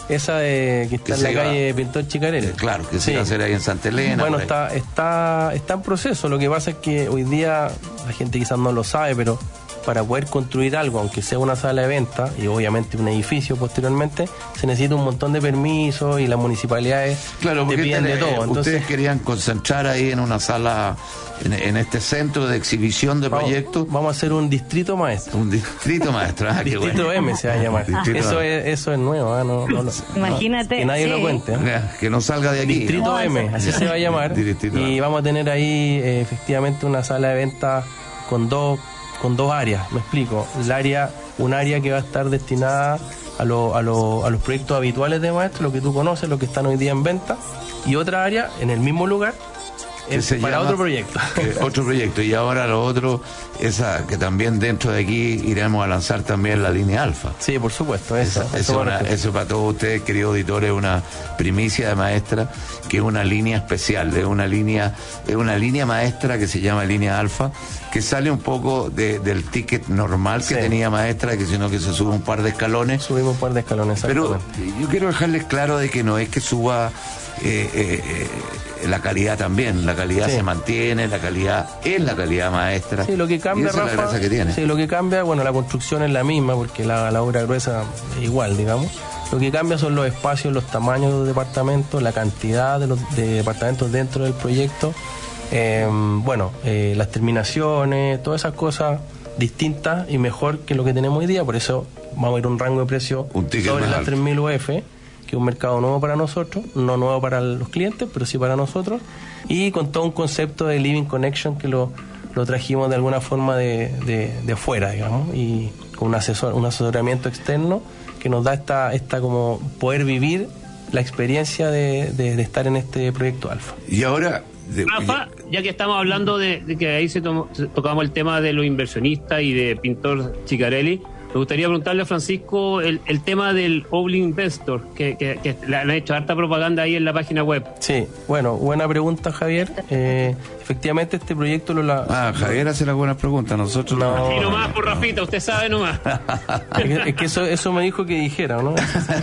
Esa que está en la calle Pintor Chicarelli. Claro, que se va a hacer ahí en Santa Elena. Bueno, está en proceso. Lo que pasa es que hoy día la gente quizás no lo sabe, pero para poder construir algo, aunque sea una sala de venta y obviamente un edificio posteriormente, se necesita un montón de permisos y las municipalidades te piden de todo. Entonces, ustedes querían concentrar ahí en una sala, en este centro de exhibición de proyectos. Vamos a hacer un distrito maestro. Un distrito maestro. Distrito M se va a llamar. Eso es nuevo. Imagínate. Que nadie lo cuente. Que no salga de aquí. Distrito M, así se va a llamar. Y vamos a tener ahí efectivamente una sala de venta con dos áreas, me explico. Un área que va a estar destinada a los proyectos habituales de maestros, lo que tú conoces, lo que están hoy día en venta, y otra área en el mismo lugar para otro proyecto. Otro proyecto. Y ahora lo otro, que también dentro de aquí iremos a lanzar también la línea Alfa. Sí, por supuesto. Eso para todos ustedes, queridos auditores, es una primicia de maestra, que es una línea especial, es una línea maestra que se llama línea Alfa, que sale un poco del ticket normal que tenía maestra, sino que se sube un par de escalones. Subimos un par de escalones, pero yo quiero dejarles claro de que no es que suba la calidad también, la calidad se mantiene, la calidad es la calidad maestra. Sí, lo que cambia, Rafa, es la gracia que tiene. Sí, lo que cambia, bueno, la construcción es la misma, porque la obra gruesa es igual, digamos. Lo que cambia son los espacios, los tamaños de los departamentos, la cantidad de departamentos dentro del proyecto, las terminaciones, todas esas cosas distintas y mejor que lo que tenemos hoy día. Por eso vamos a ir a un rango de precio sobre las 3.000 UF, que es un mercado nuevo para nosotros, no nuevo para los clientes, pero sí para nosotros, y con todo un concepto de Living Connection que lo trajimos de alguna forma de afuera, digamos, y con un asesoramiento externo que nos da esta como poder vivir la experiencia de estar en este proyecto Alfa. Y ahora, Rafa, ya que estamos hablando de que ahí tocamos el tema de los inversionistas y de Pintor Chicarelli, me gustaría preguntarle a Francisco el tema del All Investor, que le han hecho harta propaganda ahí en la página web. Sí, bueno, buena pregunta, Javier. Efectivamente, este proyecto Javier hace las buenas preguntas, nosotros no. Y nomás por Rafita, usted sabe nomás. Es que eso me dijo que dijera, ¿no?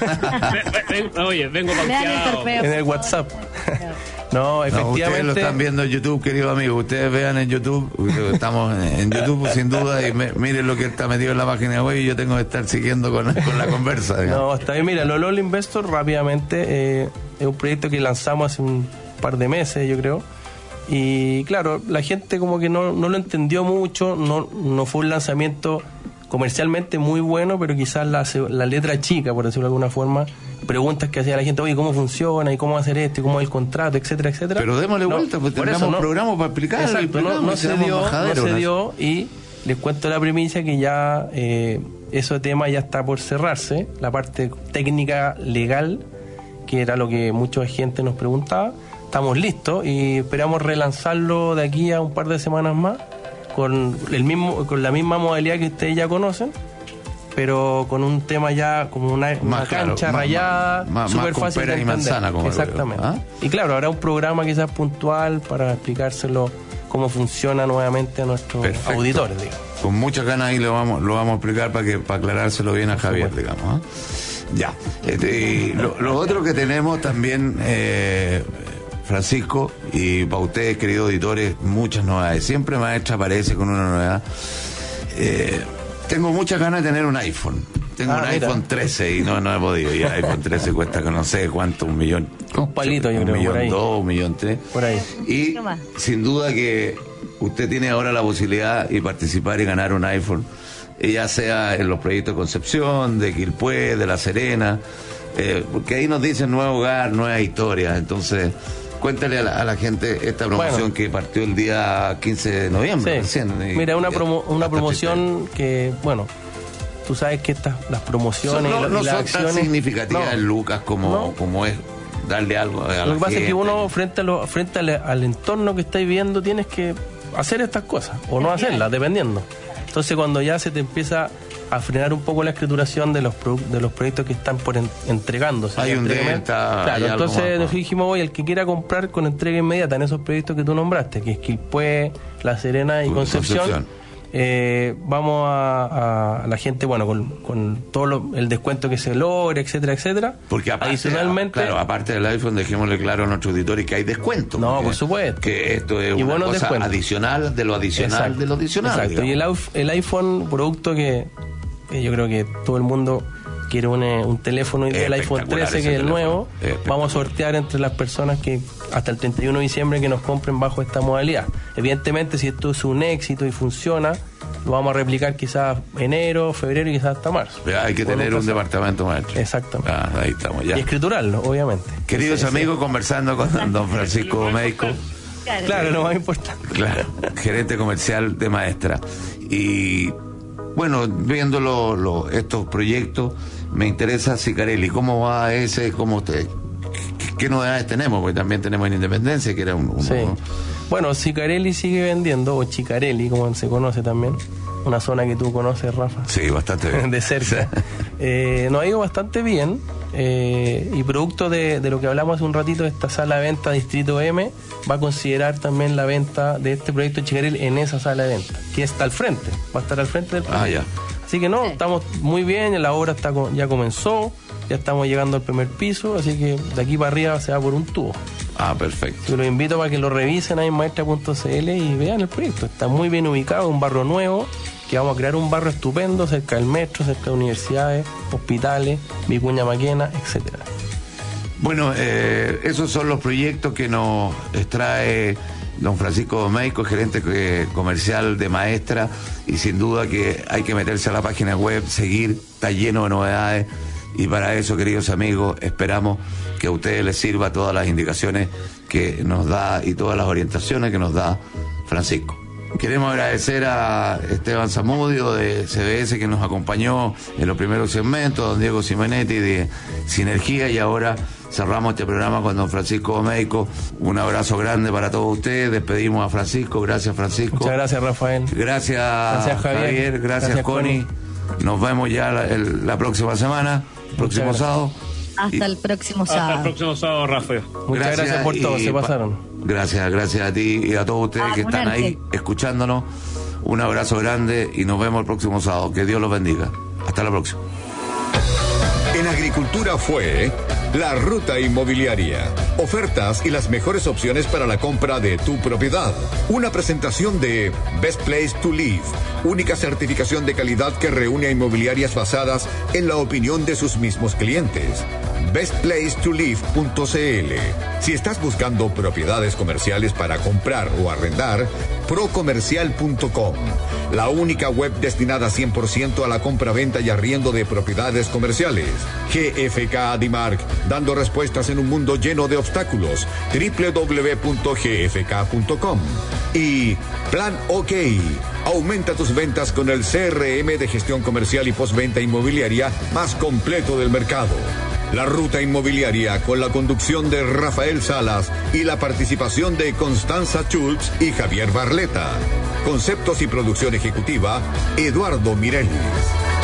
Oye, vengo pauteado. En el WhatsApp. No, efectivamente. Ustedes lo están viendo en YouTube, queridos amigos. Ustedes vean en YouTube, estamos en YouTube sin duda, y miren lo que está metido en la página web, y yo tengo que estar siguiendo con la conversa. Digamos. No, está bien. Mira, lo LOL Investor rápidamente es un proyecto que lanzamos hace un par de meses, yo creo. Y claro, la gente como que no lo entendió mucho, no fue un lanzamiento comercialmente muy bueno, pero quizás la letra chica, por decirlo de alguna forma, preguntas que hacía la gente, oye, ¿cómo funciona? ¿Y cómo hacer esto? ¿Y cómo es el contrato? Etcétera, etcétera. Pero démosle vuelta, pues tengamos un programa para explicar. Exacto, no se dio, y les cuento la primicia que ya ese tema ya está por cerrarse, la parte técnica legal, que era lo que mucha gente nos preguntaba. Estamos listos y esperamos relanzarlo de aquí a un par de semanas más con la misma modalidad que ustedes ya conocen, pero con un tema ya como una cancha rayada, súper fácil de entender. Manzana, como exactamente. Y claro, habrá un programa quizás puntual para explicárselo cómo funciona nuevamente a nuestros auditores, digamos. Con muchas ganas ahí lo vamos a explicar para aclarárselo bien a Javier, digamos. Ya. Lo otro que tenemos también, Francisco, y para ustedes, queridos auditores, muchas novedades. Siempre Maestra aparece con una novedad. Tengo muchas ganas de tener un iPhone. Tengo un iPhone 13 y no he podido. Y el iPhone 13 cuesta que no sé cuánto, $1 millón. Un palito, yo creo. $1.2 millones, $1.3 millones. Por ahí. Y sin duda que usted tiene ahora la posibilidad de participar y ganar un iPhone, ya sea en los proyectos de Concepción, de Quilpué, de La Serena, porque ahí nos dicen nuevo hogar, nueva historia. Entonces, cuéntale a la gente esta promoción que partió el día 15 de noviembre. Sí. Mira, una promoción que, bueno, tú sabes que las promociones no y las son acciones tan significativas, Lucas, como es darle algo a la gente. Lo que pasa es que uno, frente al entorno que estáis viendo, tienes que hacer estas cosas o no hacerlas, dependiendo. Entonces, cuando ya se te empieza a frenar un poco la escrituración de los proyectos que están por entregándose. Hay un delta. Claro, entonces nos dijimos, oye, el que quiera comprar con entrega inmediata en esos proyectos que tú nombraste, que es Quilpué, La Serena y Concepción, vamos a la gente, bueno, con todo el descuento que se logra, etcétera, etcétera. Porque adicionalmente, claro, aparte del iPhone, dejémosle claro a nuestros auditores que hay descuento. No, por supuesto. Que esto es una cosa descuentos. Adicional de lo adicional. Exacto. De lo adicional. Exacto. Digamos. Y el iPhone, producto que yo creo que todo el mundo quiere un teléfono del iPhone 13, que es el nuevo. Vamos a sortear entre las personas que hasta el 31 de diciembre que nos compren bajo esta modalidad. Evidentemente, si esto es un éxito y funciona, lo vamos a replicar quizás enero, febrero y quizás hasta marzo. Pero hay que tener un departamento maestro. Exactamente. Ahí estamos ya. Y escriturarlo, obviamente. Queridos amigos, conversando con don Francisco Meico. Claro, lo más importante. Claro, gerente comercial de Maestra. Y bueno, viendo estos proyectos, me interesa Cicarelli. ¿Cómo va ese? ¿Qué novedades tenemos? Porque también tenemos en Independencia, que era sí. Bueno, Cicarelli sigue vendiendo, o Chicarelli, como se conoce también. Una zona que tú conoces, Rafa. Sí, bastante bien. De cerca. Nos ha ido bastante bien. Y producto de lo que hablamos hace un ratito, esta sala de venta Distrito M va a considerar también la venta de este proyecto Chicarelli en esa sala de venta, que está al frente, va a estar al frente del proyecto. Ya. Así que no, estamos muy bien, la obra ya comenzó, ya estamos llegando al primer piso, así que de aquí para arriba se va por un tubo. Perfecto. Yo los invito para que lo revisen ahí en maestra.cl y vean el proyecto. Está muy bien ubicado, un barrio nuevo, que vamos a crear un barrio estupendo cerca del metro, cerca de universidades, hospitales, Vicuña Maquena, etcétera. Bueno, esos son los proyectos que nos extrae don Francisco Meico, gerente comercial de Maestra, y sin duda que hay que meterse a la página web, seguir, está lleno de novedades, y para eso, queridos amigos, esperamos que a ustedes les sirva todas las indicaciones que nos da y todas las orientaciones que nos da Francisco. Queremos agradecer a Esteban Zamudio de CBS, que nos acompañó en los primeros segmentos, don Diego Simonetti de Sinergia, y ahora cerramos este programa con don Francisco Meico. Un abrazo grande para todos ustedes. Despedimos a Francisco. Gracias, Francisco. Muchas gracias, Rafael. Gracias Javier. Gracias Connie. Nos vemos ya la próxima semana, próximo sábado. Hasta el próximo sábado. Hasta el próximo sábado, Rafael. Muchas gracias por todo, se pasaron. Gracias a ti y a todos ustedes que están ahí escuchándonos. Un abrazo grande y nos vemos el próximo sábado. Que Dios los bendiga. Hasta la próxima. En Agricultura fue La Ruta Inmobiliaria. Ofertas y las mejores opciones para la compra de tu propiedad. Una presentación de Best Place to Live. Única certificación de calidad que reúne a inmobiliarias basadas en la opinión de sus mismos clientes. bestplacetolive.cl. Si estás buscando propiedades comerciales para comprar o arrendar, procomercial.com. La única web destinada 100% a la compra-venta y arriendo de propiedades comerciales. GFK Adimark, dando respuestas en un mundo lleno de obstáculos. www.gfk.com. Y Plan OK. Aumenta tus ventas con el CRM de gestión comercial y postventa inmobiliaria más completo del mercado. La Ruta Inmobiliaria, con la conducción de Rafael Salas y la participación de Constanza Schultz y Javier Barleta. Conceptos y producción ejecutiva, Eduardo Mireles.